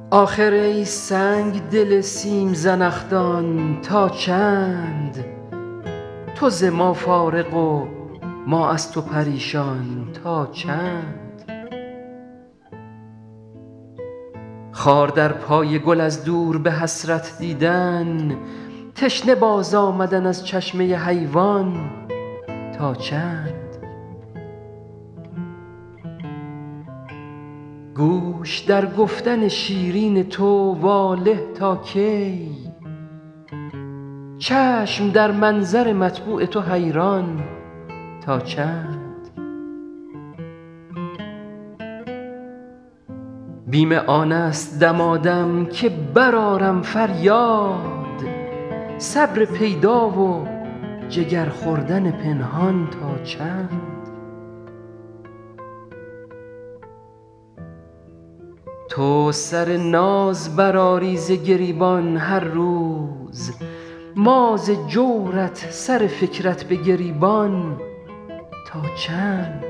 آخر ای سنگ دل سیم زنخدان تا چند تو ز ما فارغ و ما از تو پریشان تا چند خار در پای گل از دور به حسرت دیدن تشنه باز آمدن از چشمه حیوان تا چند گوش در گفتن شیرین تو واله تا کی چشم در منظر مطبوع تو حیران تا چند بیم آن است دمادم که برآرم فریاد صبر پیدا و جگر خوردن پنهان تا چند تو سر ناز برآری ز گریبان هر روز ما ز جورت سر فکرت به گریبان تا چند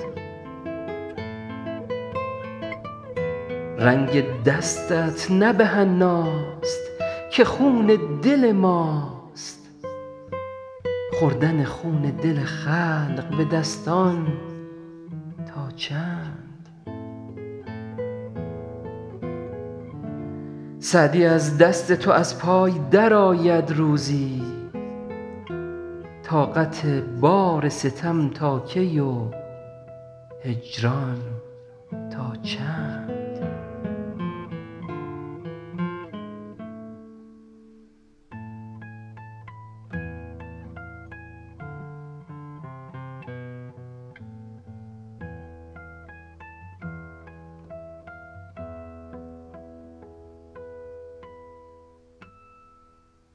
رنگ دستت نه به حناست که خون دل ماست خوردن خون دل خلق به دستان تا چند سعدی از دست تو از پای درآید روزی طاقت بار ستم تا کی و هجران تا چند